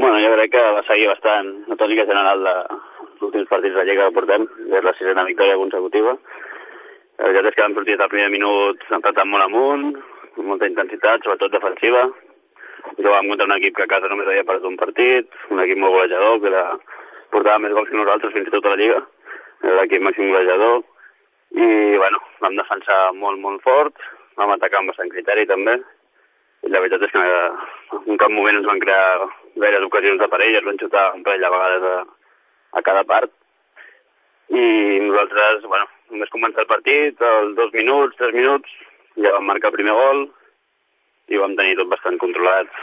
Bueno, jo crec que va seguir bastant la tònica general dels últims partits de Lliga que portem, és la 6ª victòria consecutiva. La veritat és que vam sortir del primer minut empatant molt amunt, amb molta intensitat, sobretot defensiva. Jugàvem contra un equip que a casa només havia perdut un partit, un equip molt golejador, que portava més gols que nosaltres fins i tot a la Lliga, era l'equip màxim golejador, i bueno, vam defensar molt, molt fort, vam atacar amb bastant criteri també, i la veritat és que en cap moment ens van crear gaires ocasions de parell, ens van xutar un parell de vegades a cada part, i nosaltres, bueno, només començar el partit, als 2 minuts, 3 minuts, ja vam marcar el primer gol, i ho vam tenir tot bastant controlat.